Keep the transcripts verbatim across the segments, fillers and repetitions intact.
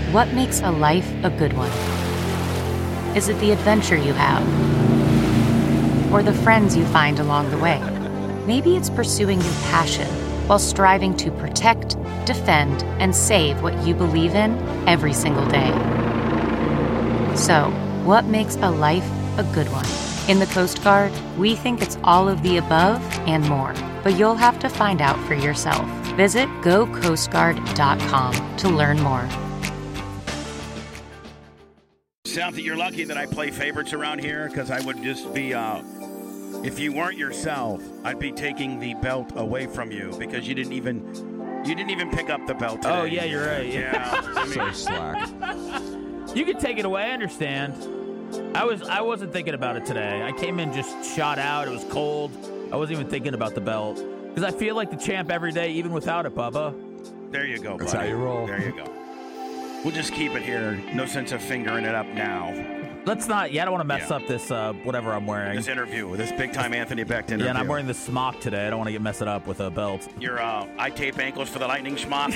What makes a life a good one? Is it the adventure you have? Or the friends you find along the way? Maybe it's pursuing your passion while striving to protect, defend, and save what you believe in every single day. So, what makes a life a good one? In the Coast Guard, we think it's all of the above and more, but you'll have to find out for yourself. Visit go coast guard dot com to learn more. South, you're lucky that I play favorites around here because I would just be, uh, if you weren't yourself, I'd be taking the belt away from you because you didn't even, you didn't even pick up the belt today. Oh, yeah, you're right. Yeah. I mean, So slack. You can take it away. I understand. I was I wasn't thinking about it today. I came in just shot out. It was cold. I wasn't even thinking about the belt because I feel like the champ every day, even without it, Bubba. there you go, buddy. That's how you roll. There you go. We'll just keep it here. No sense of fingering it up now. Let's not. Yeah, I don't want to mess Yeah. up this uh, whatever I'm wearing. This interview, this big-time Anthony Becht interview. Yeah, and I'm wearing this smock today. I don't want to get mess it up with a belt. Your uh, I tape ankles for the Lightning schmuck.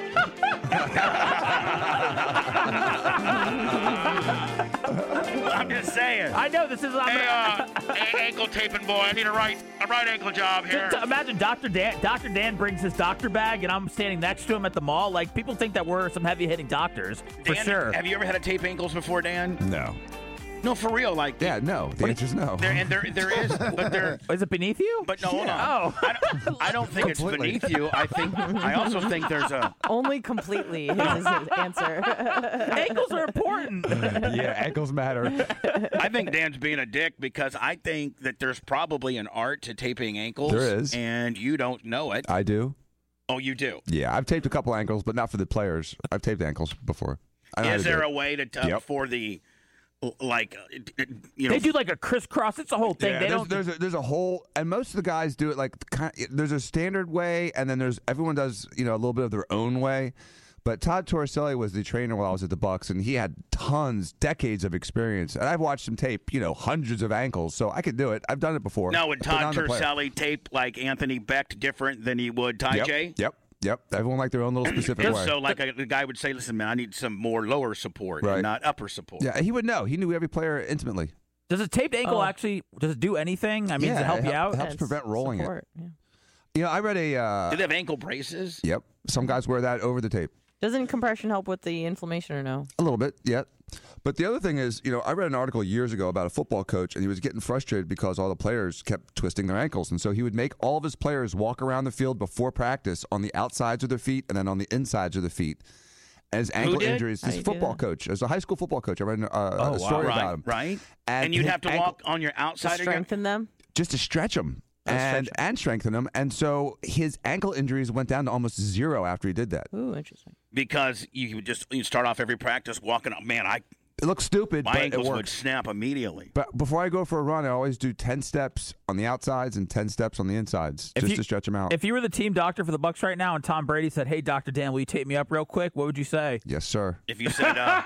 I'm just saying. I know this is. I'm Hey, gonna- uh, a- ankle taping boy, I need a right, a right ankle job here. Just imagine Doctor Dan. Doctor Dan brings his doctor bag, and I'm standing next to him at the mall. Like people think that we're some heavy-hitting doctors for Dan, sure. Have you ever had to tape ankles before, Dan? No. No, for real. Like, Yeah, no. The answer's no. there and there, there is, but there. Is it beneath you? But no, hold on. Oh. I don't, I don't think Completely. it's beneath you. I think. I also think there's a. Only completely is his answer. Ankles are important. Yeah, ankles matter. I think Dan's being a dick because I think that there's probably an art to taping ankles. There is. And you don't know it. I do. Oh, you do. Yeah, I've taped a couple ankles, but not for the players. I've taped ankles before. I know how Is to do there it. a way to uh, Yep. for the like uh, you know? They do like a crisscross. It's a whole thing. Yeah, they there's, don't. there's a, there's a whole, and most of the guys do it like kind there's a standard way, and then there's everyone does you know a little bit of their own way. But Todd Torricelli was the trainer while I was at the Bucks, and he had tons, decades of experience. And I've watched him tape, you know, hundreds of ankles, so I could do it. I've done it before. Now, would but not Todd on the player. Torricelli tape like Anthony Becht different than he would Ty Yep, J? yep, yep. Everyone like their own little specific Just way. so, like, a, the guy would say, listen, man, I need some more lower support Right. and not upper support. Yeah, he would know. He knew every player intimately. Does a taped ankle Oh. actually? Does it do anything? I mean, Yeah, does it help it you help- out? it helps It's prevent rolling it. support, yeah. You know, I read a. Uh, Do they have ankle braces? Yep. Some guys wear that over the tape. Doesn't compression help with the inflammation or no? A little bit, yeah. But the other thing is, you know, I read an article years ago about a football coach, and he was getting frustrated because all the players kept twisting their ankles. And so he would make all of his players walk around the field before practice on the outsides of their feet and then on the insides of the feet. As ankle did? injuries, How this you do football that? coach, as a high school football coach, I read uh, Oh, a wow. story right, about him. right. And, you'd his have to ankle- walk on your To outside of your strengthen them? just to stretch them Oh, and stretch and strengthen them. And so his ankle injuries went down to almost zero after he did that. Ooh, interesting. because you would just you start off every practice walking. Man, I It looks stupid, my but it ankles would works. snap immediately. But before I go for a run, I always do ten steps on the outsides and ten steps on the insides If just you- to stretch them out. If you were the team doctor for the Bucks right now, and Tom Brady said, "Hey, Doctor Dan, will you tape me up real quick?" What would you say? Yes, sir. If you said, uh,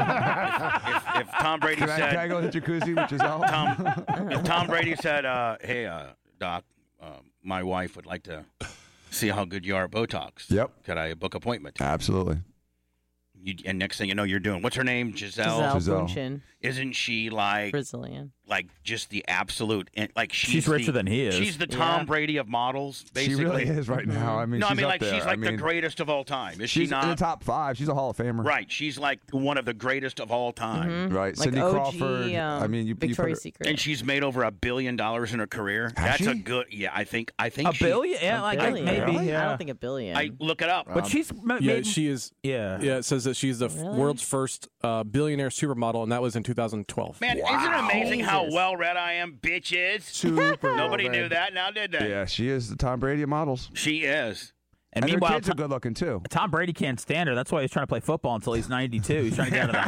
if, if, if Tom Brady Can I, said, can I go in the jacuzzi with Giselle? Tom, if Tom Brady said, uh, "Hey, uh, Doc, uh, my wife would like to see how good you are at Botox. Yep. Could I book appointment?" Absolutely. You, and next thing you know, you're doing. What's her name? Giselle. Giselle Giselle. Bundchen, Isn't she like Brazilian. like just the absolute? Like she's, She's richer the, than he is. She's the Tom Yeah. Brady of models. Basically, She really is right now. I mean, No, I she's mean up like there. she's like I mean, the greatest of all time. Is She's she not? in the top five. She's a Hall of Famer. Right. She's like one of the greatest of all time. Right. Like Cindy O G, Crawford. um, I mean, you, you put Victoria's her- Secret. And she's made over a billion dollars in her career. Has That's a she? good. Yeah, I think. I think A she- billion? Yeah, A like I- billion. maybe. I Yeah. don't think a billion. I look it up. But she's ma- Yeah, made- she is. Yeah. Yeah, it says that she's the f- Really? world's first uh, billionaire supermodel, and that was in two thousand twelve. Man, isn't it amazing how Jesus. well read I am, bitches? Super. Nobody well knew read. that. Now did they? Yeah, she is the Tom Brady of models. She is. And, And her meanwhile, kids are Tom, good looking too. Tom Brady can't stand her. That's why he's trying to play football until he's ninety-two. He's trying to get out of the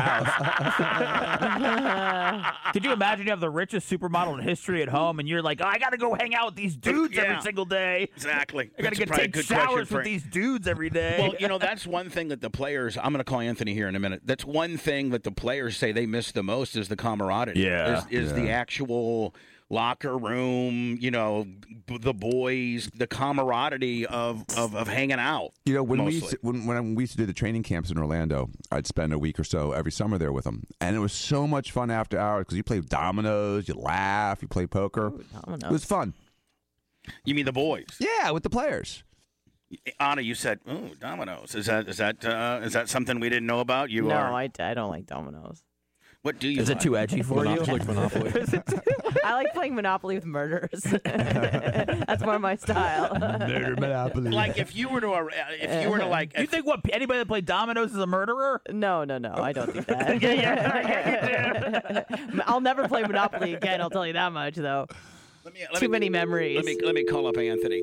house. Could you imagine you have the richest supermodel in history at home, and you're like, oh, I got to go hang out with these dudes Yeah. every single day. Exactly. I got to That's get probably a take good question showers for- with these dudes every day. Well, you know, that's one thing that the players, I'm going to call Anthony here in a minute. That's one thing that the players say they miss the most is the camaraderie. Yeah. Is, is the Yeah. actual locker room, you know, b- the boys, the camaraderie of, of, of hanging out. You know, when we mostly. used to, when, when we used to do the training camps in Orlando, I'd spend a week or so every summer there with them, and it was so much fun after hours because you play dominoes, you laugh, you play poker. Ooh, dominoes. It was fun. You mean the boys? Yeah, with the players. Anna, you said, "Ooh, dominoes." Is that is that uh, is that something we didn't know about? You no, are. I, I don't like dominoes. What do you? Is it like? too edgy for you? Monopoly, Monopoly. I like playing Monopoly with murderers. That's more my style. Murder Monopoly. Like if you were to, uh, if you were to like, You think what anybody that played dominoes is a murderer? No, no, no. I don't think that. I'll never play Monopoly again. I'll tell you that much, though. let me, let Too me, many memories. Let me let me call up Anthony.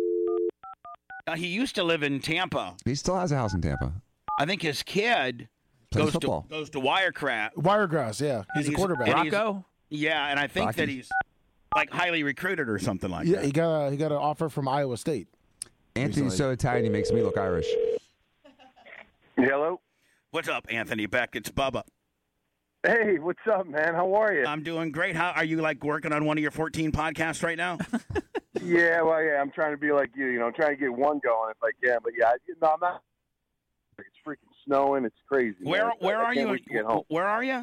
Uh, he used to live in Tampa. He still has a house in Tampa. I think his kid Plays goes football. to goes to Wirecraft. Wiregrass, yeah. He's And a quarterback. and he's- Rocco? Yeah, and I think Rocky. that he's like highly recruited or something like Yeah, that. he got a, he got an offer from Iowa State. Anthony's so Italian, he makes me look Irish. Hello. What's up, Anthony Beck? It's Bubba. Hey, what's up, man? How are you? I'm doing great. How are you? Like working on one of your fourteen podcasts right now? yeah, well, yeah, I'm trying to be like you. You know, I'm trying to get one going if I can. But yeah, you know, I'm not. It's freaking snowing. It's crazy. Where man. where I are can't you? wait to get home. Where are you?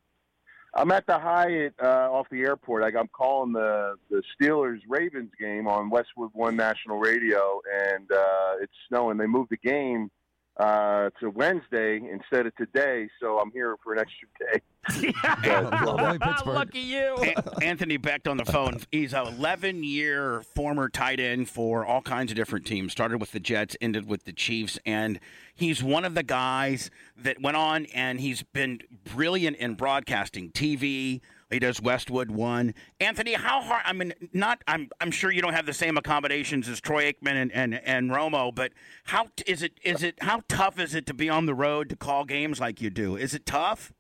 I'm at the Hyatt uh, off the airport. Like, I'm calling the the Steelers Ravens game on Westwood One National Radio, and uh, it's snowing. They moved the game uh, to Wednesday instead of today, so I'm here for an extra day. Only Pittsburgh. Lucky you. An- Anthony Beck on the phone. He's an eleven-year former tight end for all kinds of different teams. Started with the Jets, ended with the Chiefs, and he's one of the guys that went on, and he's been brilliant in broadcasting, T V. He does Westwood One. Anthony, how hard? I mean, not. I'm. I'm sure you don't have the same accommodations as Troy Aikman and, and, and Romo, but how t- is it? Is it how tough is it to be on the road to call games like you do? Is it tough?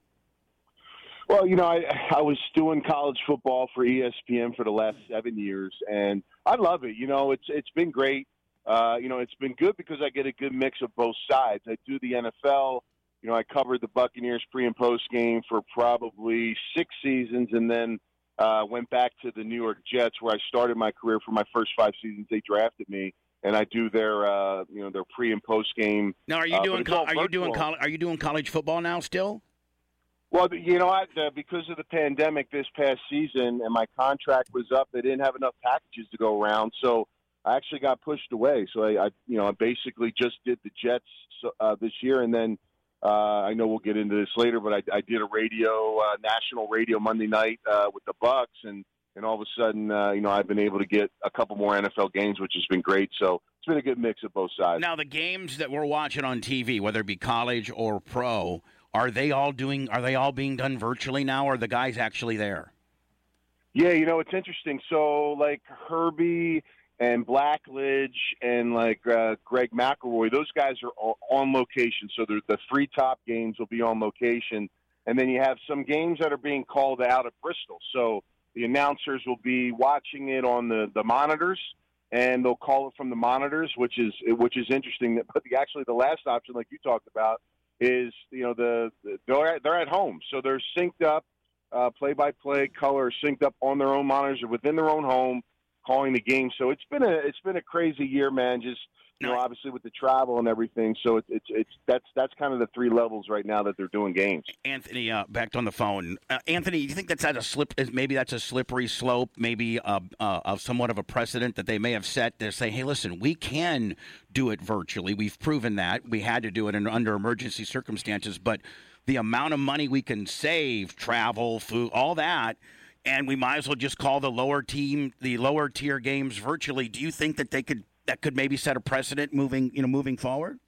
Well, you know, I, I was doing college football for E S P N for the last seven years, and I love it. You know, it's it's been great. Uh, you know, it's been good because I get a good mix of both sides. I do the N F L. You know, I covered the Buccaneers pre and post game for probably six seasons, and then uh, went back to the New York Jets, where I started my career. For my first five seasons, they drafted me, and I do their uh, you know their pre and post game. Now, are you uh, doing? but it's all Co- are you doing? virtual. Coll- are you doing college football now still? Well, you know, I, uh, because of the pandemic this past season and my contract was up, they didn't have enough packages to go around, so I actually got pushed away. So I, I you know, I basically just did the Jets uh, this year, and then uh, I know we'll get into this later, but I, I did a radio, uh, national radio Monday night uh, with the Bucks, and and all of a sudden, uh, you know, I've been able to get a couple more N F L games, which has been great. So it's been a good mix of both sides. Now, the games that we're watching on T V, whether it be college or pro, are they all doing? Are they all being done virtually now, or are the guys actually there? Yeah, you know, it's interesting. So, like Herbie and Blackledge and like uh, Greg McElroy, those guys are o- on location. So the three top games will be on location, and then you have some games that are being called out of Bristol. So the announcers will be watching it on the, the monitors, and they'll call it from the monitors, which is which is interesting. But the, actually, the last option, like you talked about, is you know the, the they're at, they're at home, so they're synced up, uh, play-by-play color synced up on their own monitors or within their own home, calling the game. So it's been a it's been a crazy year, man. Just you know, obviously with the travel and everything. So it's it's it's that's that's kind of the three levels right now that they're doing games. Anthony, uh, back on the phone. Uh, Anthony, do you think that's at a slip? Maybe that's a slippery slope. Maybe uh, uh, of somewhat of a precedent that they may have set to say, "Hey, listen, we can do it virtually. We've proven that. We had to do it in, under emergency circumstances, but the amount of money we can save, travel, food, all that." And we might as well just call the lower team, the lower tier games virtually. Do you think that they could, that could maybe set a precedent moving, you know, moving forward?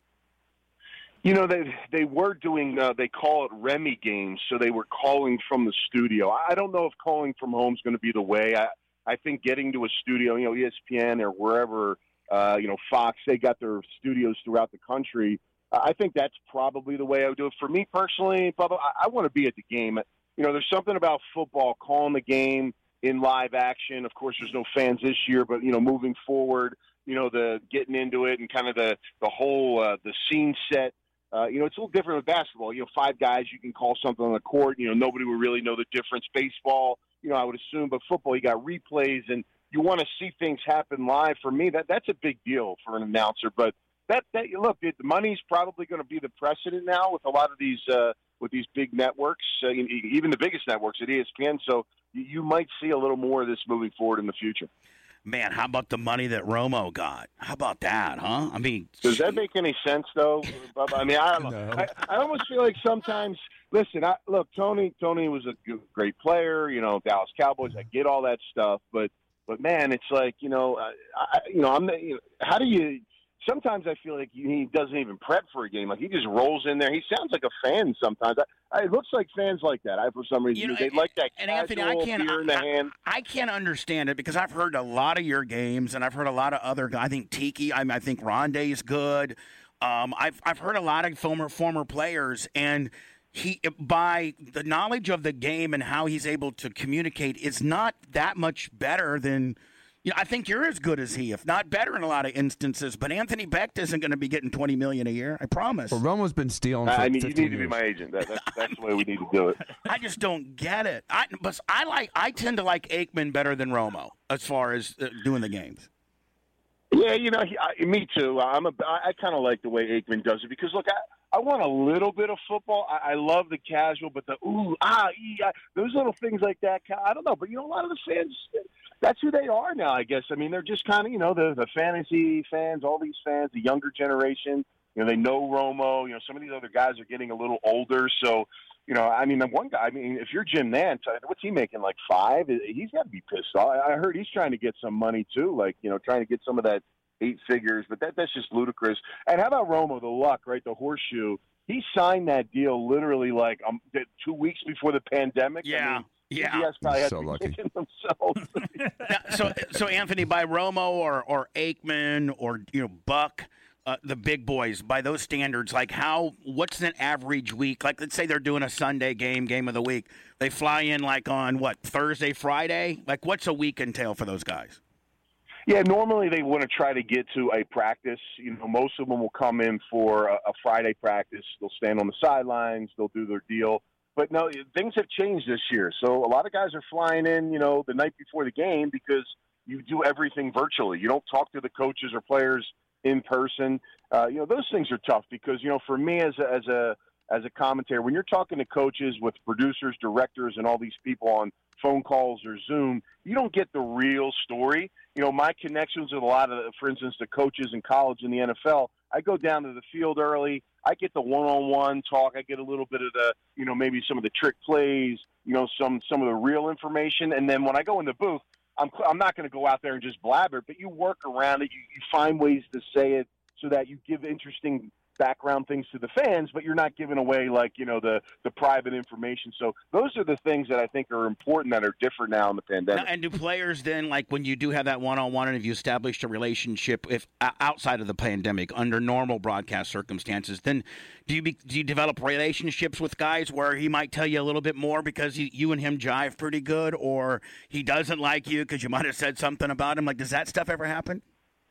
You know, they they were doing, uh, they call it Remy games, so they were calling from the studio. I don't know if calling from home is going to be the way. I, I think getting to a studio, you know, E S P N or wherever, uh, you know, Fox, they got their studios throughout the country. I think that's probably the way I would do it. For me personally, Bubba, I, I want to be at the game. You know, there's something about football, calling the game in live action. Of course, there's no fans this year, but, you know, moving forward, you know, the getting into it and kind of the, the whole, uh, the scene set, uh, you know, it's a little different with basketball. You know, five guys, you can call something on the court. You know, nobody would really know the difference. Baseball, you know, I would assume, but football, you got replays, and you want to see things happen live. For me, that that's a big deal for an announcer. But that, that look, it, the money's probably going to be the precedent now with a lot of these uh, with these big networks, uh, even the biggest networks at E S P N. So you, you might see a little more of this moving forward in the future. Man, how about the money that Romo got? How about that, huh? I mean, does that make any sense, though? I mean, I don't know. No. I, I almost feel like sometimes. Listen, I, look, Tony. Tony was a good, great player. You know, Dallas Cowboys. I get all that stuff, but but man, it's like you know, I, I, you know, I'm. You know, how do you? Sometimes I feel like he doesn't even prep for a game. Like he just rolls in there. He sounds like a fan sometimes. I, I, it looks like fans like that. I, for some reason, You know, they like that and casual Anthony, I can't, beer in the I, hand. I, I can't understand it because I've heard a lot of your games, and I've heard a lot of other guys. I think Tiki, I, mean, I think Rondé's good. Um, I've I've heard a lot of former former players, and he by the knowledge of the game and how he's able to communicate is not that much better than. You know, I think you're as good as he, if not better in a lot of instances. But Anthony Becht isn't going to be getting twenty million dollars a year. I promise. Well, Romo's been stealing for I mean, you fifteen need to be years. my agent. That, that's, that's the way we need to do it. I just don't get it. I, but I like. I tend to like Aikman better than Romo as far as uh, doing the games. Yeah, you know, he, I, me too. I'm a, I, I kind of like the way Aikman does it because, look, I, I want a little bit of football. I, I love the casual, but the ooh, ah, ee, ah, those little things like that, I don't know. But, you know, a lot of the fans, that's who they are now, I guess. I mean, they're just kind of, you know, the, the fantasy fans, all these fans, the younger generation. You know, they know Romo. You know, some of these other guys are getting a little older. So, you know, I mean, the one guy, I mean, if you're Jim Nantz, what's he making, like five? He's got to be pissed off. I heard he's trying to get some money, too, like, you know, trying to get some of that eight figures. But that that's just ludicrous. And how about Romo, the luck, right, the horseshoe? He signed that deal literally, like, um, two weeks before the pandemic. Yeah. I mean, Yeah. C B S probably had So to be lucky. kicking themselves. Now, so, so Anthony, by Romo or or Aikman or you know Buck, uh, the big boys, by those standards, like how? What's an average week? Like, let's say they're doing a Sunday game, game of the week. They fly in like on what Thursday, Friday. Like, what's a week entail for those guys? Yeah, normally they want to try to get to a practice. You know, most of them will come in for a, a Friday practice. They'll stand on the sidelines. They'll do their deal. But no, things have changed this year. So a lot of guys are flying in, you know, the night before the game because you do everything virtually. You don't talk to the coaches or players in person. Uh, you know, those things are tough because, you know, for me as a, as a as a commentator, when you're talking to coaches with producers, directors, and all these people on phone calls or Zoom, you don't get the real story. You know, my connections with a lot of, for instance, the coaches in college in the N F L, I go down to the field early. I get the one-on-one talk. I get a little bit of the, you know, maybe some of the trick plays, you know, some some of the real information. And then when I go in the booth, I'm I'm not going to go out there and just blabber, but you work around it. You, you find ways to say it so that you give interesting background things to the fans, but you're not giving away like, you know, the, the private information. So those are the things that I think are important that are different now in the pandemic. Now, and do players then, like when you do have that one-on-one and if you established a relationship if uh, outside of the pandemic under normal broadcast circumstances, then do you be, do you develop relationships with guys where he might tell you a little bit more because he, you and him jive pretty good, or he doesn't like you because you might have said something about him? Like, does that stuff ever happen?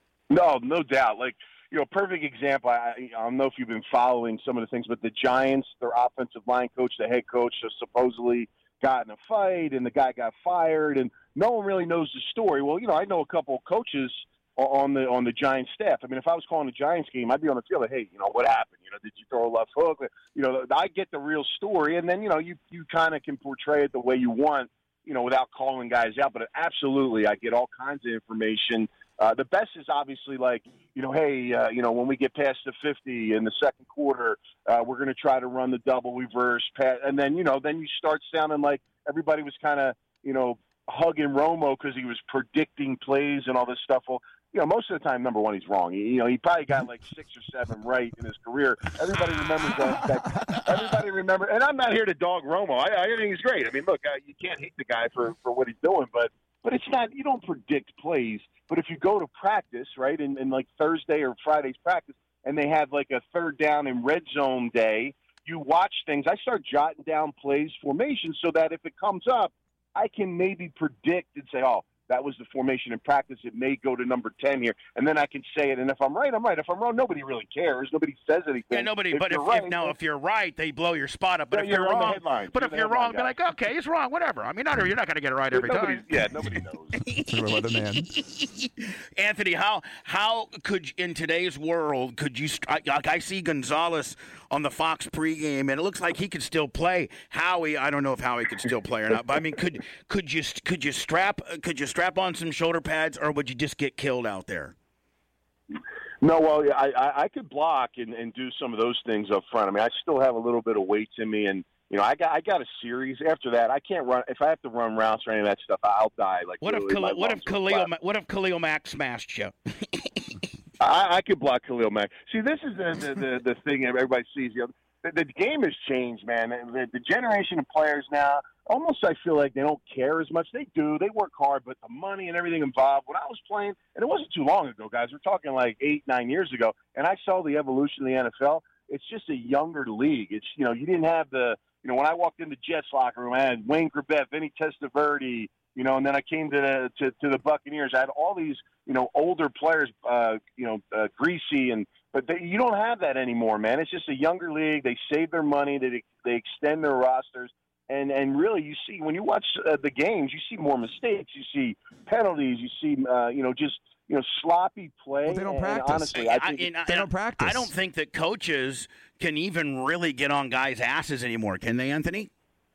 No, no doubt. Like, you know, perfect example. I, I don't know if you've been following some of the things, but the Giants, their offensive line coach, the head coach, just supposedly got in a fight, and the guy got fired, and no one really knows the story. Well, you know, I know a couple of coaches on the on the Giants staff. I mean, if I was calling a Giants game, I'd be on the field like, hey, you know, what happened? You know, did you throw a left hook? You know, I get the real story, and then, you know, you, you kind of can portray it the way you want, you know, without calling guys out. But absolutely, I get all kinds of information. Uh, the best is obviously like, you know, hey, uh, you know, when we get past the fifty in the second quarter, uh, we're going to try to run the double reverse pass. And then, you know, then you start sounding like everybody was kind of, you know, hugging Romo because he was predicting plays and all this stuff. Well, you know, most of the time, number one, he's wrong. He, you know, he probably got like six or seven right in his career. Everybody remembers that. that everybody remember, and I'm not here to dog Romo. I, I think he's great. I mean, look, uh, you can't hate the guy for, for what he's doing, but but it's not. You don't predict plays. But if you go to practice, right, in, in like Thursday or Friday's practice, and they have like a third down and red zone day, you watch things. I start jotting down plays, formations, so that if it comes up, I can maybe predict and say, oh, that was the formation in practice. It may go to number ten here, and then I can say it. And if I'm right, I'm right. If I'm wrong, nobody really cares. Nobody says anything. Yeah, nobody. If but if, right, if now if you're right, they blow your spot up. But Yeah, if you're, you're on the wrong, headlines. but You're if the you're headline wrong, be guy. like, okay, he's wrong. Whatever. I mean, not, you're not going to get it right every Nobody- time. Yeah, nobody knows. Weatherman. Anthony, how how could you, in today's world could you? st- I, like I see Gonzalez on the Fox pregame, and it looks like he could still play. Howie, I don't know if Howie could still play or not, but I mean, could could you could you strap could you strap on some shoulder pads, or would you just get killed out there? No, well, I, I, I could block and, and do some of those things up front. I mean, I still have a little bit of weight in me, and you know, I got I got a series. After that, I can't run. If I have to run routes or any of that stuff, I'll die. Like What if literally, Khalil, my what if lungs will Khalil collapse. Ma- what if Khalil Mack smashed you? I, I could block Khalil Mack. See, this is the the, the, the thing that everybody sees. You know, the, the game has changed, man. The, the generation of players now, almost I feel like they don't care as much. They do. They work hard, but the money and everything involved. When I was playing, and it wasn't too long ago, guys. We're talking like eight, nine years ago, and I saw the evolution of the N F L. It's just a younger league. It's, you know, you didn't have the, you know, when I walked in the Jets locker room, I had Wayne Corbett, Vinny Testaverde, you know, and then I came to the to, to the Buccaneers. I had all these, you know, older players, uh, you know, uh, Greasy, and but they, you don't have that anymore, man. It's just a younger league. They save their money. They they extend their rosters, and and really, you see when you watch uh, the games, you see more mistakes. You see penalties. You see, uh, you know, just you know, sloppy play. Well, they don't and practice. honestly, I think and- They and don't practice. I don't think that coaches can even really get on guys' asses anymore, can they, Anthony?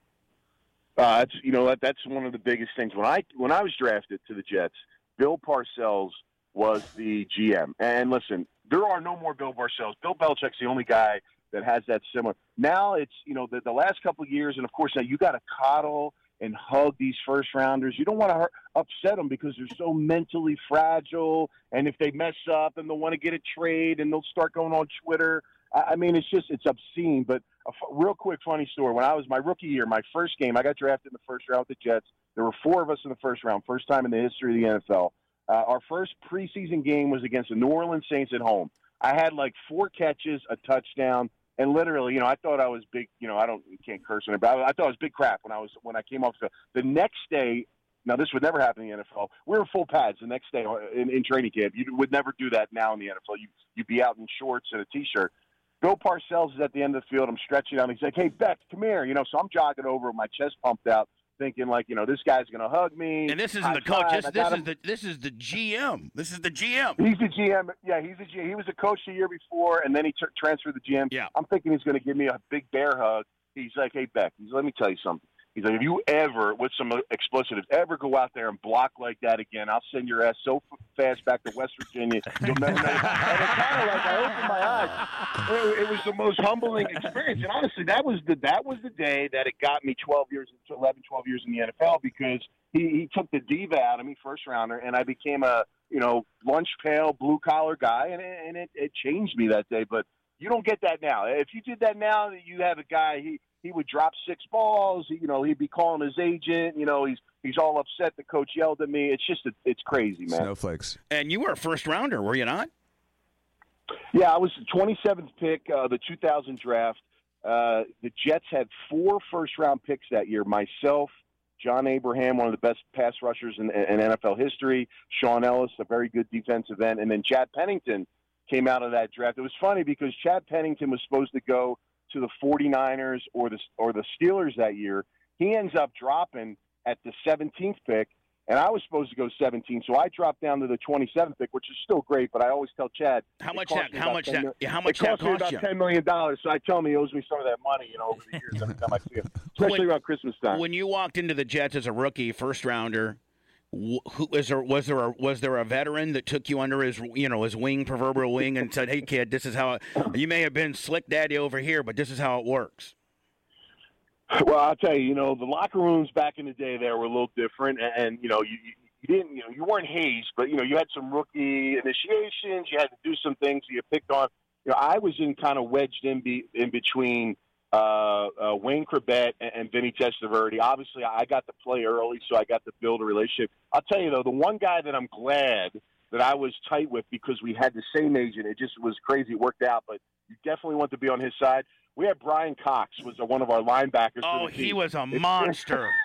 Uh, that's you know that that's one of the biggest things. When I when I was drafted to the Jets, Bill Parcells was the G M. And listen, there are no more Bill Parcells. Bill Belichick's the only guy that has that similar. Now it's you know the, the last couple of years, and of course now you got to coddle and hug these first rounders. You don't want to upset them because they're so mentally fragile. And if they mess up, then they'll want to get a trade, and they'll start going on Twitter. I mean, it's just, it's obscene. But a f- real quick funny story. When I was my rookie year, my first game, I got drafted in the first round with the Jets. There were four of us in the first round, first time in the history of the N F L. Uh, our first preseason game was against the New Orleans Saints at home. I had like four catches, a touchdown, and literally, you know, I thought I was big, you know, I don't, you can't curse on it, but I, I thought I was big crap when I was, when I came off the The next day, now this would never happen in the N F L. We were full pads the next day in, in training camp. You would never do that now in the N F L. You, you'd be out in shorts and a T-shirt. Bill Parcells is at the end of the field. I'm stretching out. He's like, "Hey, Beck, come here." You know, so I'm jogging over with my chest pumped out, thinking like, you know, this guy's going to hug me. And this isn't high the coach. five. This, I this got is him. the this is the G M. This is the G M. He's the G M. Yeah, he's the G M. He was a coach the year before, and then he t- transferred to the G M. Yeah. I'm thinking he's going to give me a big bear hug. He's like, "Hey, Beck, he's, let me tell you something." He's like, "If you ever, with some explicitives, ever go out there and block like that again, I'll send your ass so f- fast back to West Virginia, you'll never know." And it kind of like, I opened my eyes. It, it was the most humbling experience. And honestly, that was the that was the day that it got me twelve years, eleven, twelve years in the N F L, because he, he took the diva out of me, first rounder, and I became a, you know, lunch pail, blue collar guy, and it, and it, it changed me that day. But you don't get that now. If you did that now, you have a guy, he he would drop six balls. You know, he'd be calling his agent. You know, he's he's all upset the coach yelled at me. It's just, a, it's crazy, man. Snowflakes. And you were a first rounder, were you not? Yeah, I was the twenty-seventh pick, uh, the two thousand draft. Uh, the Jets had four first-round picks that year. Myself, John Abraham, one of the best pass rushers in, in N F L history, Sean Ellis, a very good defensive end, and then Chad Pennington came out of that draft. It was funny because Chad Pennington was supposed to go to the forty-niners or the or the Steelers that year. He ends up dropping at the seventeenth pick, and I was supposed to go seventeen, so I dropped down to the twenty-seventh pick, which is still great. But I always tell Chad, How it much cost that? me How about much ten that? mil- yeah, How much it that cost me cost about you? ten million dollars. So I tell him he owes me some of that money, you know, over the years every time I see him, especially When- around Christmas time. When you walked into the Jets as a rookie, first rounder, wh- who was there? Was there a was there a veteran that took you under his you know his wing, proverbial wing, and said, "Hey, kid, this is how it, you may have been slick daddy over here, but this is how it works." Well, I'll tell you, you know, the locker rooms back in the day there were a little different, and, and you know, you, you didn't, you know, you weren't hazed, but you know, you had some rookie initiations. You had to do some things you picked on. You know, I was in kind of wedged in be, in between uh, uh, Wayne Corbett and, and Vinny Testaverde. Obviously, I got to play early, so I got to build a relationship. I'll tell you though, the one guy that I'm glad that I was tight with because we had the same agent, it just was crazy. It worked out, but you definitely want to be on his side. We had Brian Cox was one of our linebackers. Oh, for the he team. was a monster.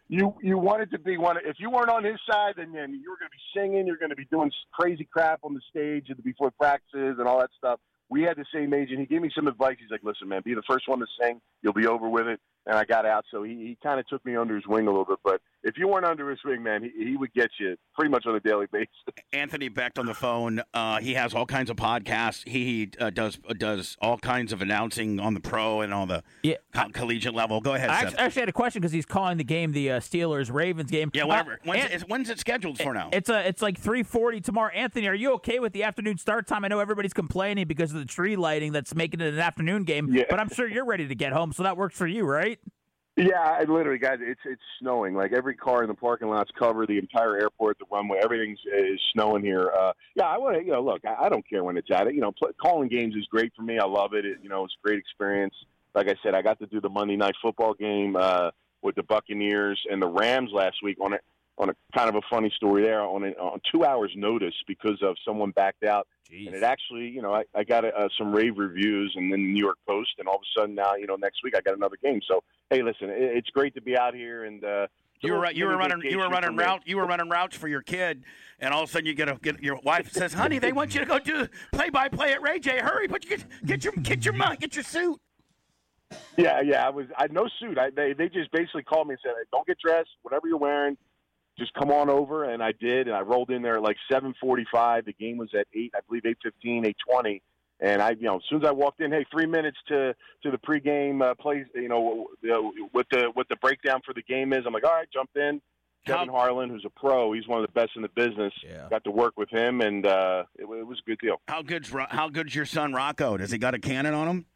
you you wanted to be one. If you weren't on his side, then, then you were going to be singing. You're going to be doing crazy crap on the stage before practices and all that stuff. We had the same age, and he gave me some advice. He's like, listen, man, be the first one to sing. You'll be over with it. And I got out, so he, he kind of took me under his wing a little bit. But if you weren't under his wing, man, he, he would get you pretty much on a daily basis. Anthony Becht on the phone. Uh, he has all kinds of podcasts. He uh, does does all kinds of announcing on the pro and on the yeah. co- collegiate level. Go ahead, I Seth. actually, actually had a question because he's calling the game the uh, Steelers-Ravens game. Yeah, whatever. Uh, when's, An- it, when's it scheduled for now? It's a, it's like three forty tomorrow. Anthony, are you okay with the afternoon start time? I know everybody's complaining because of the tree lighting that's making it an afternoon game, Yeah. but I'm sure you're ready to get home, so that works for you, right? Yeah, I literally, guys, it's it's snowing. Like every car in the parking lot's covered, the entire airport, the runway, everything's is snowing here. Uh, yeah, I want to, you know, look, I, I don't care when it's at it. You know, play, calling games is great for me. I love it. it. You know, it's a great experience. Like I said, I got to do the Monday night football game uh, with the Buccaneers and the Rams last week on a on a kind of a funny story there on a, on two hours notice because of someone backed out. Jeez. And it actually, you know, I, I got uh, some rave reviews and then the New York Post, and all of a sudden now, you know, next week I got another game. So, hey, listen, it, it's great to be out here. And uh, You were you were running you were running route you were running routes for your kid, and all of a sudden you get a get your wife says, "Honey, they want you to go do play by play at Ray J. Hurry, but you get get your get your money, get your suit." Yeah, yeah, I was I had no suit. I, they they just basically called me and said, hey, "Don't get dressed. Whatever you're wearing, just come on over." And I did, and I rolled in there at like seven forty-five. The game was at eight, I believe, eight fifteen, eight twenty. And I, you know, as soon as I walked in, hey, three minutes to to the pregame uh, plays, you know, what the what the breakdown for the game is. I'm like, all right, jumped in. Kevin How, Harlan, who's a pro, he's one of the best in the business. Yeah. Got to work with him, and uh, it, it was a good deal. How good's Ro- how good's your son Rocco? Does he got a cannon on him?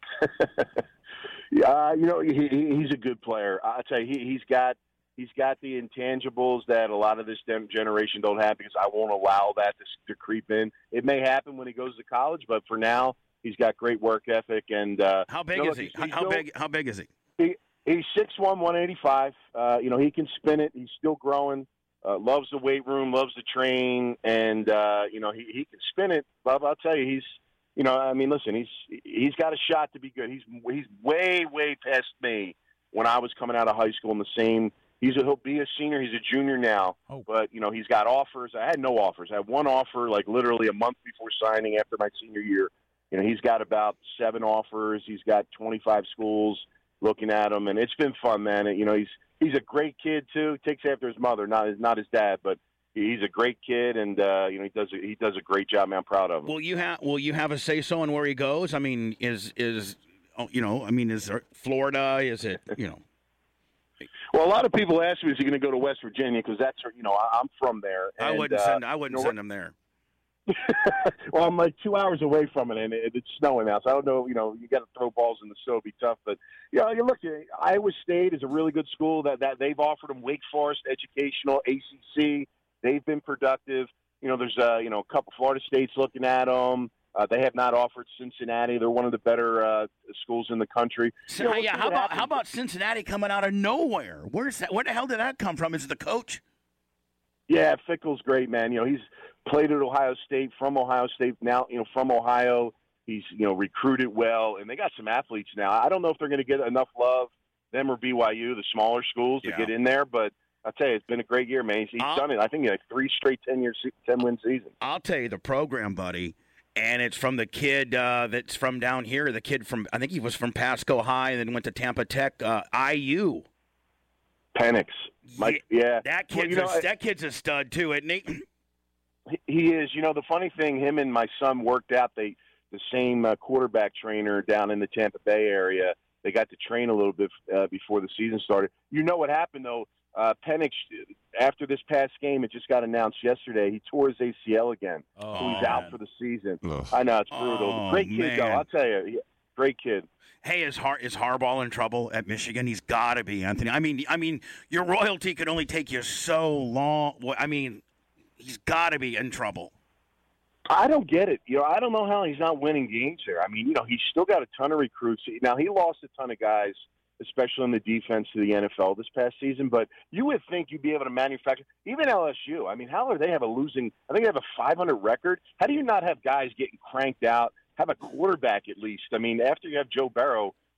Yeah, you know, he, he, he's a good player. I tell you, he, he's got he's got the intangibles that a lot of this generation don't have, because I won't allow that to, to creep in. It may happen when he goes to college, but for now, he's got great work ethic. And uh, How big you know, is look, he? he's- he's How still- big how big is he? He, he's six one, one eighty-five. Uh, you know, he can spin it. He's still growing. Uh, loves the weight room, loves to train, and uh, you know he, he can spin it. But I'll tell you, he's you know, I mean, listen, he's he's got a shot to be good. He's he's way way past me when I was coming out of high school in the same. He's a, he'll be a senior. He's a junior now, Oh. but you know he's got offers. I had no offers. I had one offer like literally a month before signing after my senior year. You know, he's got about seven offers. He's got twenty-five schools looking at him, and it's been fun, man. You know, he's he's a great kid too. Takes after his mother, not his not his dad, but he's a great kid, and uh, you know he does a, he does a great job, man. I'm proud of him. Will you have will you have a say so on where he goes? I mean, is is oh, you know, I mean, is there Florida? Is it you know? Well, a lot of people ask me, is he going to go to West Virginia? Because that's you know I, I'm from there. I and, wouldn't uh, send I wouldn't you know, send him there. well, I'm like two hours away from it, and it, it's snowing now, so I don't know. You know, you got to throw balls in the snow, it'd be tough. But you know, you look, Iowa State is a really good school that that they've offered them Wake Forest, educational, A C C. They've been productive. You know, there's uh, you know a couple Florida States looking at them. Uh, they have not offered Cincinnati. They're one of the better uh, schools in the country. So, You know, we'll yeah, see how what about happens. how about Cincinnati coming out of nowhere? Where's that? Where the hell did that come from? Is it the coach? Yeah, Fickle's great, man. You know, he's played at Ohio State, from Ohio State, now, you know, from Ohio. He's, you know, recruited well, and they got some athletes now. I don't know if they're going to get enough love, them or B Y U, the smaller schools, to Yeah. get in there, but I'll tell you, it's been a great year, man. He's, he's I'll- done it. I think he had three straight ten-year, ten-win seasons. I'll tell you the program, buddy, and it's from the kid uh, that's from down here. The kid from I think he was from Pasco High and then went to Tampa Tech. Uh, I U. Penix. Mike, yeah. That Well, kid's you know, a, that kid's a stud too, isn't he? He- He is. You know, the funny thing, him and my son worked out. They the same uh, quarterback trainer down in the Tampa Bay area. They got to train a little bit uh, before the season started. You know what happened, though? Uh, Penix, after this past game, it just got announced yesterday, he tore his A C L again. Oh, so he's man. out for the season. Ugh. I know, it's brutal. Oh, Great kid, though. man. I'll tell you. He- Great kid. Hey, is Har- is Harbaugh in trouble at Michigan? He's got to be, Anthony. I mean, I mean, your royalty could only take you so long. Well, I mean, he's got to be in trouble. I don't get it. You know, I don't know how he's not winning games here. I mean, you know, he's still got a ton of recruits. Now, he lost a ton of guys, especially in the defense, to the N F L this past season. But you would think you'd be able to manufacture – even L S U. I mean, how are they have a losing – I think they have a five hundred record. How do you not have guys getting cranked out, have a quarterback at least? I mean, after you have Joe Burrow,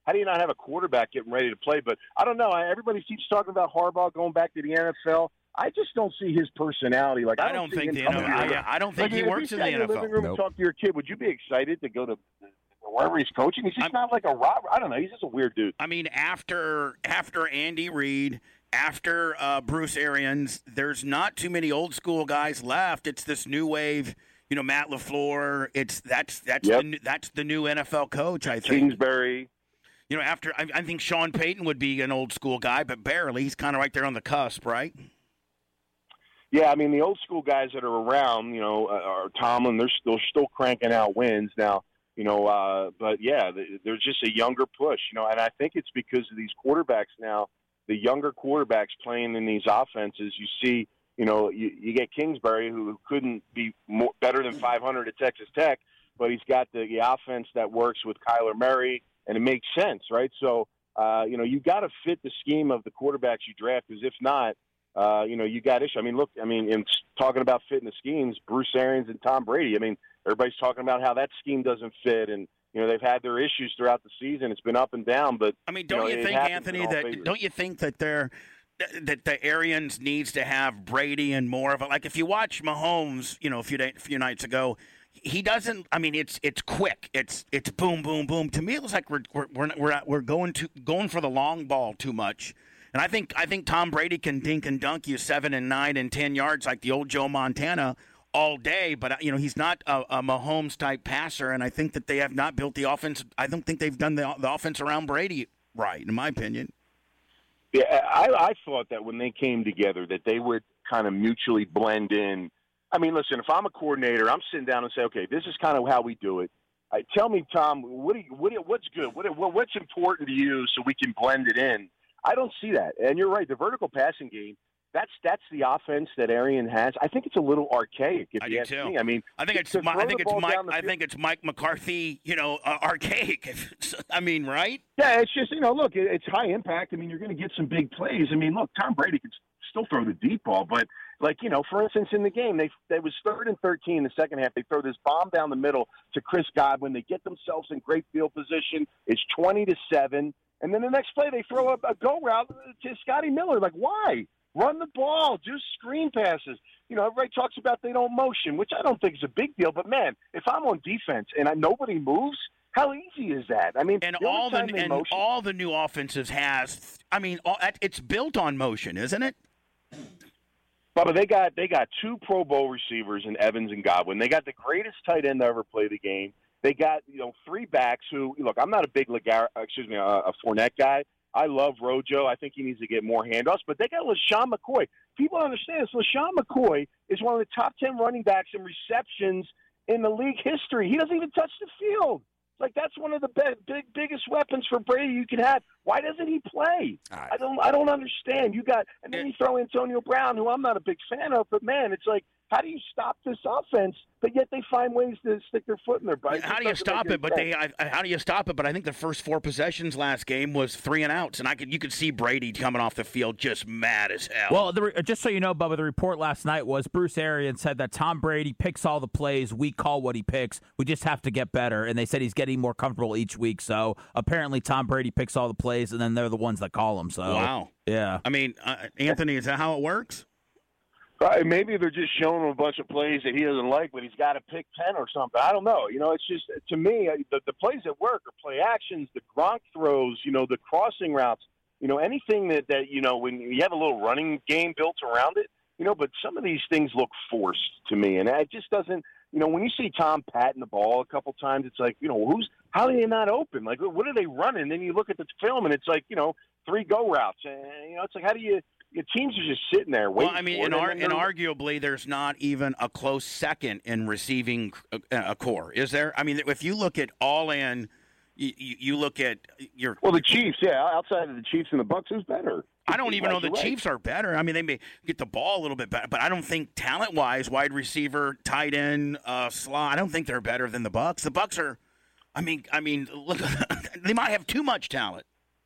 how do you not have a quarterback getting ready to play? But I don't know. I, everybody keeps talking about Harbaugh going back to the N F L. I just don't see his personality. Like I, I don't don't think him the N F L. coming to- Yeah, I don't think Like, he if works you in the sat N F L. Living room Nope. and talk to your kid. Would you be excited to go to wherever he's coaching? He's just I'm- not like a robber. I don't know. He's just a weird dude. I mean, after after Andy Reid, after uh, Bruce Arians, there's not too many old school guys left. It's this new wave. You know, Matt LaFleur. It's that's that's Yep. the new, that's the new N F L coach. I think. Kingsbury. You know, after I, I think Sean Payton would be an old school guy, but barely. He's kind of right there on the cusp, right? Yeah, I mean the old school guys that are around, you know, uh, are Tomlin. They're still still cranking out wins now, you know. Uh, but yeah, th- there's just a younger push, you know, and I think it's because of these quarterbacks now. The younger quarterbacks playing in these offenses, you see, you know, you, you get Kingsbury who couldn't be more, better than five hundred at Texas Tech, but he's got the, the offense that works with Kyler Murray, and it makes sense, right? So, uh, you know, you got to fit the scheme of the quarterbacks you draft, because if not. Uh, you know, you got issue. I mean, look, I mean, in talking about fitting the schemes, Bruce Arians and Tom Brady, I mean, everybody's talking about how that scheme doesn't fit, and, you know, they've had their issues throughout the season. It's been up and down, but I mean, don't you, you, know, it think, happens Anthony, in all that favors. don't you think that they're that the Arians needs to have Brady and more of it? Like if you watch Mahomes, you know, a few day, a few nights ago, he doesn't. I mean, it's it's quick. It's it's boom, boom, boom. To me, it was like we're we're we're we're, we're going to going for the long ball too much. And I think I think Tom Brady can dink and dunk you seven and nine and ten yards like the old Joe Montana all day, but you know he's not a, a Mahomes type passer, and I think that they have not built the offense. I don't think they've done the, the offense around Brady right, in my opinion. Yeah, I, I thought that when they came together that they would kind of mutually blend in. I mean, listen, if I'm a coordinator, I'm sitting down and say, okay, this is kind of how we do it. Uh, tell me, Tom, what do you, what, what's good? What, what what's important to you so we can blend it in? I don't see that. And you're right, the vertical passing game, that's that's the offense that Arian has. I think it's a little archaic, if I you do ask too. me. I mean, I think it's to Mi- throw I think the it's ball Mike down the I field- think it's Mike McCarthy, you know, uh, archaic. I mean, right? Yeah, it's just, you know, look, it, it's high impact. I mean, you're going to get some big plays. I mean, look, Tom Brady can still throw the deep ball, but, like, you know, for instance, in the game, they they was third and thirteen in the second half. They throw this bomb down the middle to Chris Godwin. They get themselves in great field position. It's twenty to seven. And then the next play, they throw a, a go route to Scotty Miller. Like, why? Run the ball. Do screen passes. You know, everybody talks about they don't motion, which I don't think is a big deal. But, man, if I'm on defense and I, nobody moves, how easy is that? I mean, And the all only the time they and motion, all the new offenses has. I mean, all, it's built on motion, isn't it? Bubba, they got they got two Pro Bowl receivers in Evans and Godwin. They got the greatest tight end to ever play the game. They got, you know, three backs who, look, I'm not a big Lagar, excuse me, a, a Fournette guy. I love Rojo. I think he needs to get more handoffs. But they got LaShawn McCoy. People don't understand this. LaShawn McCoy is one of the top ten running backs in receptions in the league history. He doesn't even touch the field. Like, that's one of the big, big, biggest weapons for Brady you can have. Why doesn't he play? Right. I don't, I don't understand. You got, and then you throw Antonio Brown, who I'm not a big fan of. But man, it's like, how do you stop this offense? But yet they find ways to stick their foot in their butt. How do you stop it? But they, I, how do you stop it? But I think the first four possessions last game was three and outs, and I could, you could see Brady coming off the field just mad as hell. Well, the, just so you know, Bubba, the report last night was Bruce Arians said that Tom Brady picks all the plays. We call what he picks. We just have to get better. And they said he's getting more comfortable each week. So apparently Tom Brady picks all the plays, and then they're the ones that call him. So wow. Yeah. I mean, uh, Anthony, is that how it works? Uh, maybe they're just showing him a bunch of plays that he doesn't like, but he's got to pick ten or something. I don't know. You know, it's just, to me, uh, the, the plays that work are play actions, the Gronk throws, you know, the crossing routes, you know, anything that, that, you know, when you have a little running game built around it, you know, but some of these things look forced to me. And it just doesn't, you know, when you see Tom patting the ball a couple times, it's like, you know, who's, how are they not open? Like, what are they running? Then you look at the film and it's like, you know, three go routes. And, you know, it's like, how do you, your teams are just sitting there waiting. Well, I mean, for and, it, ar- and and they're- arguably, there's not even a close second in receiving a, a core, is there? I mean, if you look at all in, you, you look at your. Well, the Chiefs, yeah. Outside of the Chiefs and the Bucks, who's better? I don't even Right, know the you're right. Chiefs are better. I mean, they may get the ball a little bit better, but I don't think talent-wise, wide receiver, tight end, uh, slot. I don't think they're better than the Bucks. The Bucks are. I mean, I mean, look, they might have too much talent.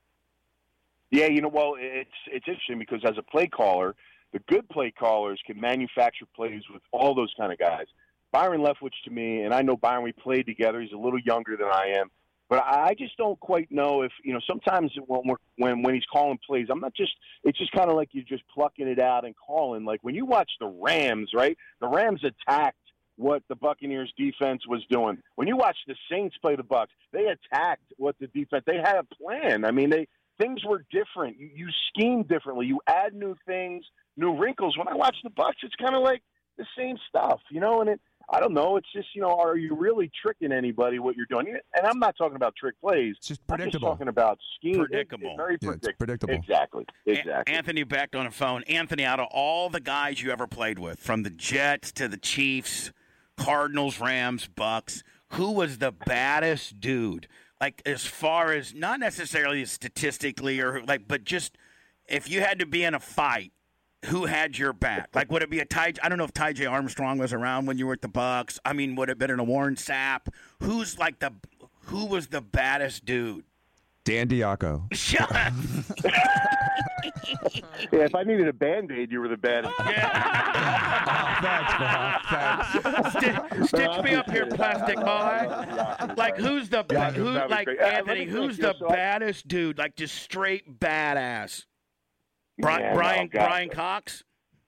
Yeah, you know, well, it's it's interesting because as a play caller, the good play callers can manufacture plays with all those kind of guys. Byron Leftwich to me, and I know Byron, we played together. He's a little younger than I am. But I just don't quite know if, you know, sometimes when we're, when when he's calling plays, I'm not just – it's just kind of like you're just plucking it out and calling. Like when you watch the Rams, right, the Rams attacked what the Buccaneers defense was doing. When you watch the Saints play the Bucs, they attacked what the defense – they had a plan. I mean, they things were different. You, you scheme differently. You add new things, new wrinkles. When I watch the Bucs, it's kind of like the same stuff, you know, and it – I don't know. It's just, you know, are you really tricking anybody what you're doing? And I'm not talking about trick plays. It's just I'm predictable. just talking about scheme. Predictable. It's, it's very Yeah, predict- it's predictable. Exactly. Exactly. A- Anthony back on the phone. Anthony, out of all the guys you ever played with, from the Jets to the Chiefs, Cardinals, Rams, Bucks, who was the baddest dude? Like, as far as, not necessarily statistically, or like, but just if you had to be in a fight, who had your back? Like, would it be a Ty? I don't know if Ty J. Armstrong was around when you were at the Bucks. I mean, would it have been a Warren Sapp? Who's like the, who was the baddest dude? Dan Diaco. Shut up. Yeah, if I needed a Band-Aid, you were the baddest. Thanks, bro. Thanks. Stitch, stitch me up here, plastic boy. Like, who's the, Yeah, who, that was like, great. Uh, let Anthony, me who's think, the so I- baddest dude? Like, just straight badass. Brian, Yeah, no, Brian, God. Brian Cox?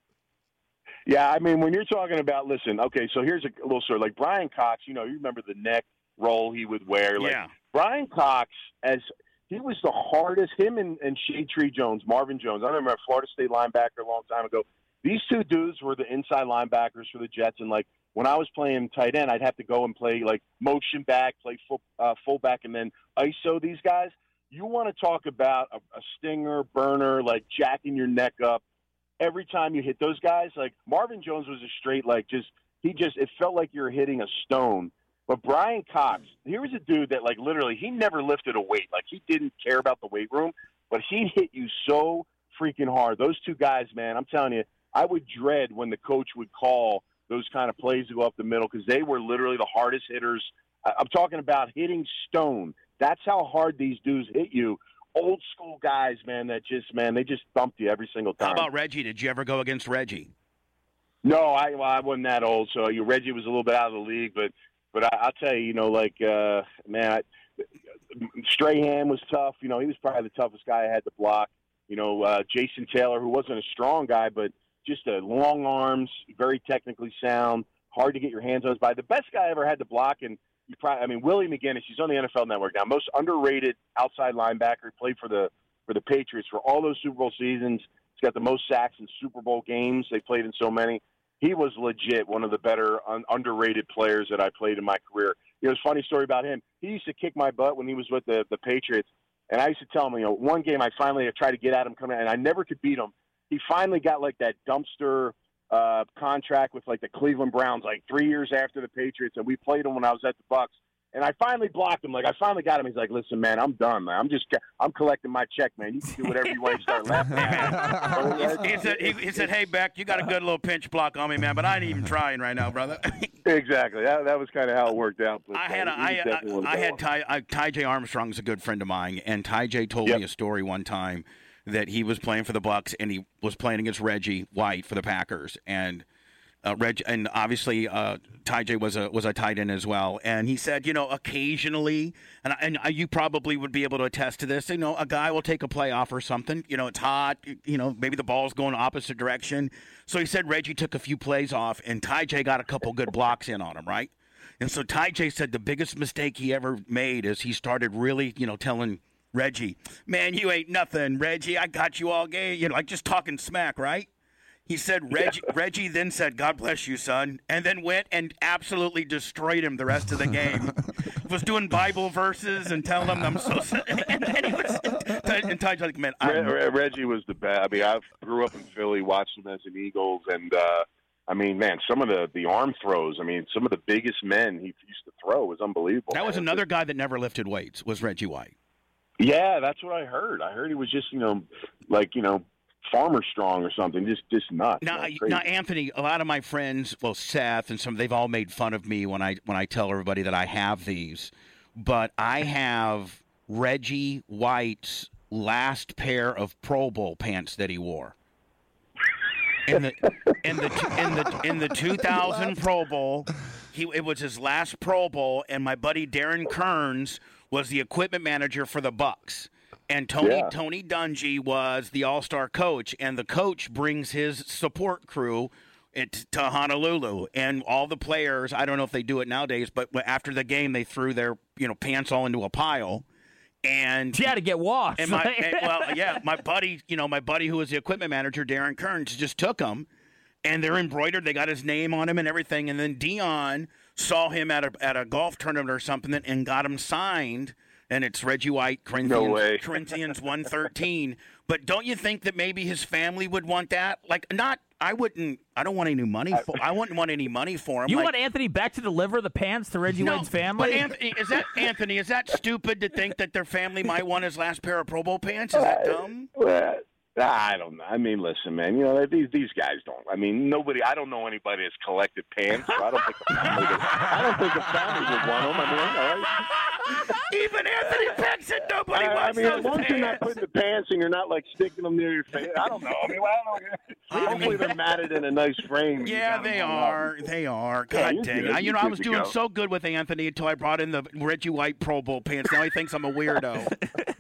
Yeah, I mean, when you're talking about, listen, okay, so here's a little story. Like Brian Cox, you know, you remember the neck roll he would wear. Like, Yeah. Brian Cox, as he was the hardest, him and, and Shea Tree Jones, Marvin Jones. I remember a Florida State linebacker a long time ago. These two dudes were the inside linebackers for the Jets. And, like, when I was playing tight end, I'd have to go and play, like, motion back, play full, uh, fullback, and then I S O these guys. You want to talk about a, a stinger, burner, like jacking your neck up every time you hit those guys. Like Marvin Jones was a straight, like just he just it felt like you were hitting a stone. But Brian Cox, he was a dude that like literally he never lifted a weight. Like he didn't care about the weight room, but he'd hit you so freaking hard. Those two guys, man, I'm telling you, I would dread when the coach would call those kind of plays to go up the middle because they were literally the hardest hitters. I'm talking about hitting stone. That's how hard these dudes hit you. Old school guys, man, that just, man, they just thumped you every single time. How about Reggie? Did you ever go against Reggie? No, I well, I wasn't that old, so you, Reggie was a little bit out of the league, but but I, I'll tell you, you know, like, uh, man, I, Strahan was tough. You know, he was probably the toughest guy I had to block. You know, uh, Jason Taylor, who wasn't a strong guy, but just a long arms, very technically sound, hard to get your hands on his body. The best guy I ever had to block, and you probably, I mean, Willie McGinnis, he's on the N F L Network now, most underrated outside linebacker, played for the for the Patriots for all those Super Bowl seasons. He's got the most sacks in Super Bowl games. They played in so many. He was legit one of the better un- underrated players that I played in my career. You know, it's a funny story about him. He used to kick my butt when he was with the, the Patriots, and I used to tell him, you know, one game I finally tried to get at him coming out, and I never could beat him. He finally got like that dumpster uh, contract with like the Cleveland Browns, like three years after the Patriots, and we played him when I was at the Bucs. And I finally blocked him. Like I finally got him. He's like, "Listen, man, I'm done, man. I'm just, I'm collecting my check, man. You can do whatever you want." You start laughing. At he, said, he, he said, "Hey, Beck, you got a good little pinch block on me, man, but I ain't even trying right now, brother." Exactly. That, that was kind of how it worked out. But, I had, uh, a, he I, definitely I, was I that had one. Ty, I, Ty J. Armstrong's a good friend of mine, and Ty J. told Yep. me a story one time that he was playing for the Bucks and he was playing against Reggie White for the Packers, and uh, Reg, and obviously uh, Ty J. was a was a tight end as well, and he said, you know, occasionally, and and you probably would be able to attest to this, you know, a guy will take a play off or something, you know, it's hot, you know, maybe the ball's going opposite direction, so he said Reggie took a few plays off, and Ty J. got a couple good blocks in on him, right? And so Ty J. said the biggest mistake he ever made is he started really, you know, telling Reggie, "Man, you ain't nothing, Reggie. I got you all game." You know, like just talking smack, right? He said Reggie, Reggie then said, "God bless you, son," and then went and absolutely destroyed him the rest of the game. Was doing Bible verses and telling him, "I'm so," and, and he was, and Ty's like, "Man, Re- I'm, Re- Reggie was the best. I mean, I grew up in Philly, watched him as an Eagles, and uh, I mean, man, some of the, the arm throws. I mean, some of the biggest men he used to throw was unbelievable. that was man. another guy that never lifted weights. Was Reggie White? Yeah, that's what I heard. I heard he was just, you know, like, you know, farmer strong or something, just just nuts. Now, man, I- crazy. now, Anthony, a lot of my friends, well, Seth and some, they've all made fun of me when I when I tell everybody that I have these, but I have Reggie White's last pair of Pro Bowl pants that he wore. In the in the in the in the two thousand Pro Bowl, he it was his last Pro Bowl, and my buddy Darren Kearns was the equipment manager for the Bucks. And Tony Yeah. Tony Dungy was the all-star coach, and the coach brings his support crew it, to Honolulu, and all the players. I don't know if they do it nowadays, but after the game, they threw their you know pants all into a pile, and She had to get washed. and my and, well, yeah, my buddy, you know, my buddy who was the equipment manager, Darren Kearns, just took them, and they're embroidered. They got his name on them and everything, and then Dion saw him at a at a golf tournament or something, and got him signed. And it's Reggie White, Corinthians, No way. Corinthians one thirteen. But don't you think that maybe his family would want that? Like, not, I wouldn't, I don't want any money for, I wouldn't want any money for him. You like, want Anthony Beck to deliver the pants to Reggie no, White's family? But Anthony, is that, Anthony, is that stupid to think that their family might want his last pair of Pro Bowl pants? Is that dumb? Well, I don't know. I mean, listen, man. You know these these guys don't. I mean, nobody. I don't know anybody that's collected pants. So I don't think a family. Would, I don't think a family would want them. I mean, all right. Even Anthony Beck said nobody I, I wants mean, as those long as you're not pants. putting the pants and you're not like sticking them near your face. I don't know. I mean, I don't know. Hopefully they're matted in a nice frame. You Yeah, got them they hung are. up. They are. Yeah, God you're dang good. it. I- You You're know, I good was to doing go. so good with Anthony until I brought in the Reggie White Pro Bowl pants. Now he thinks I'm a weirdo.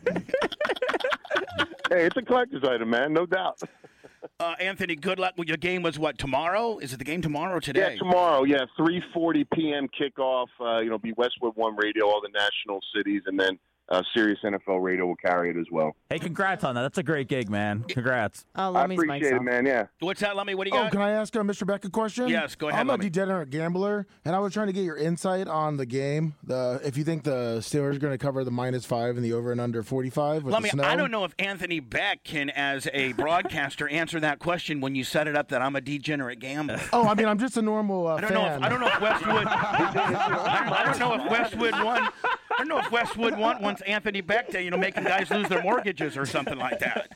Hey, it's a collector's item, man. No doubt. Uh, Anthony, good luck. Your game was what, tomorrow? Is it the game tomorrow or today? Yeah, tomorrow. Yeah, three forty p.m. kickoff. Uh, you know, be Westwood One Radio, all the national cities, and then uh, Sirius N F L Radio will carry it as well. Hey, congrats on that. That's a great gig, man. Congrats. Oh, I Lemmy's appreciate mic's it, man. Yeah. What's that, Lummy? What do you Oh, got? can I ask uh, Mister Beck a question? Yes, go ahead, I'm a Lemmy. degenerate gambler, and I was trying to get your insight on the game. The if you think the Steelers are going to cover the minus five and the over and under forty-five with Lummy, the snow. I don't know if Anthony Beck can, as a broadcaster, answer that question when you set it up that I'm a degenerate gambler. Oh, I mean, I'm just a normal uh, I don't fan. know. If, I don't know if Westwood. I, I don't know if Westwood won. I don't know if Westwood won wants Anthony Beck to, you know, making guys lose their mortgages or something like that.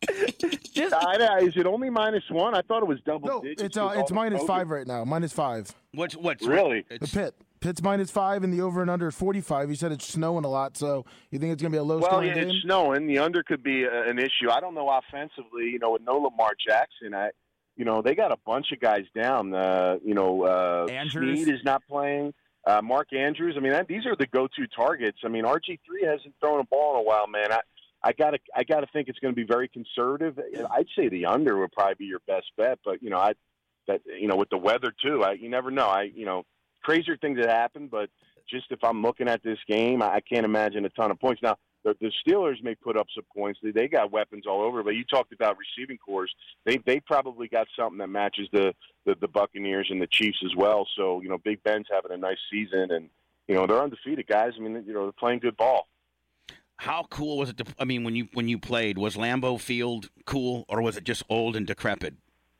I, I, is it only minus one? I thought it was double No, digits. it's uh, with it's all the minus COVID. five right now. Minus five. What's what's Really? The It's, Pitt. Pitt's minus five and the over and under is forty-five. You said it's snowing a lot, so you think it's going to be a low Well, scoring yeah, game? it's snowing. The under could be a, an issue. I don't know offensively. You know, with no Lamar Jackson, I, you know, they got a bunch of guys down. Uh, you know, uh, Andrews? Snead is not playing. Uh, Mark Andrews. I mean, that, these are the go-to targets. I mean, R G three hasn't thrown a ball in a while, man. I, I gotta, I gotta think it's going to be very conservative. I'd say the under would probably be your best bet, but you know, I, that you know, with the weather too, I, you never know. I, you know, crazier things that happen, but just if I'm looking at this game, I, I can't imagine a ton of points. Now, the, the Steelers may put up some points. They, they got weapons all over, but you talked about receiving cores. They, they probably got something that matches the, the, the Buccaneers and the Chiefs as well. So, you know, Big Ben's having a nice season, and you know, they're undefeated guys. I mean, you know, they're playing good ball. how cool was it? To, I mean, when you when you played, was Lambeau Field cool, or was it just old and decrepit,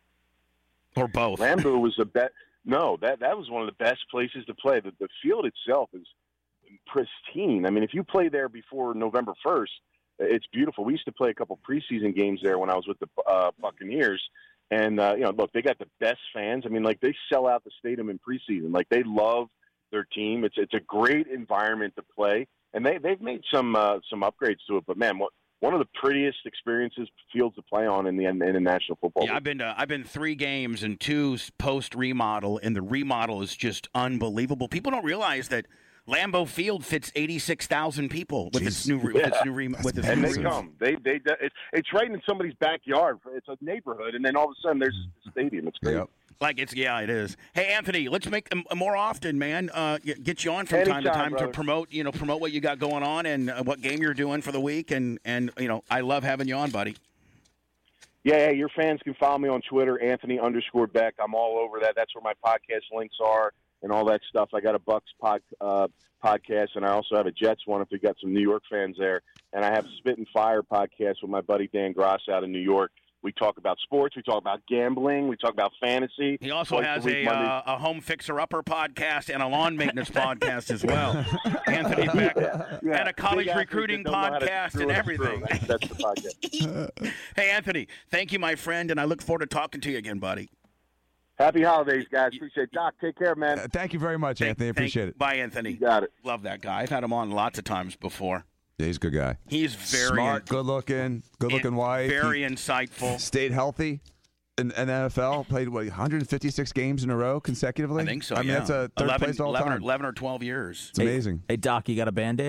or both? Lambeau was the best. No, that that was one of the best places to play. The, the field itself is pristine. I mean, if you play there before November first, it's beautiful. We used to play a couple preseason games there when I was with the uh, Buccaneers. And, uh, you know, look, they got the best fans. I mean, like, they sell out the stadium in preseason. Like, they love their team. It's it's a great environment to play. And they, they've made some uh, some upgrades to it. But, man, what, one of the prettiest experiences fields to play on in the, in the National Football Yeah, League. I've been to, I've been three games and two post remodel, and the remodel is just unbelievable. People don't realize that Lambeau Field fits eighty-six thousand people with its new with its new re, with its And new they roof. come. They they it's it's right in somebody's backyard. It's a neighborhood, and then all of a sudden there's a stadium. It's great. Yep. Like it's yeah, it is. Hey, Anthony, let's make them more often, man. Uh, get you on from time to Anytime, time brother. to promote, you know, promote what you got going on and uh, what game you're doing for the week, and and you know, I love having you on, buddy. Yeah, yeah, your fans can follow me on Twitter, Anthony underscore Beck. I'm all over that. That's where my podcast links are and all that stuff. I got a Bucks pod, uh, podcast, and I also have a Jets one if we got some New York fans there. And I have a Spit and Fire podcast with my buddy Dan Gross out in New York. We talk about sports. We talk about gambling. We talk about fantasy. He also Twice has week, a Monday- uh, a home fixer upper podcast and a lawn maintenance podcast as well. Anthony Beck Yeah, and a college big athletes recruiting that don't know how to podcast screw and it up everything. through. That's, that's the podcast. Hey, Anthony, thank you, my friend, and I look forward to talking to you again, buddy. Happy holidays, guys. Appreciate it. Doc, take care, man. Uh, thank you very much, Anthony. Thank- Appreciate it. Bye, Anthony. You got it. Love that guy. I've had him on lots of times before. Yeah, he's a good guy. He's very Smart, good looking, good looking wife. very He insightful. stayed healthy in, in the N F L. Played what one hundred fifty-six games in a row consecutively. I think so. I mean, yeah. that's a third eleven, place all eleven, time. Or, eleven or twelve years. It's amazing. Hey, Doc, you got a Band-Aid?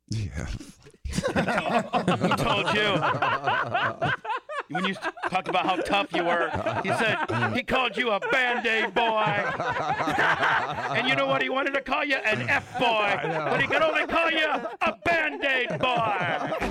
Yeah. Who told you? When you talked about how tough you were, he said he called you a Band-Aid boy. And you know what? He wanted to call you an F-boy, but he could only call you a Band-Aid boy.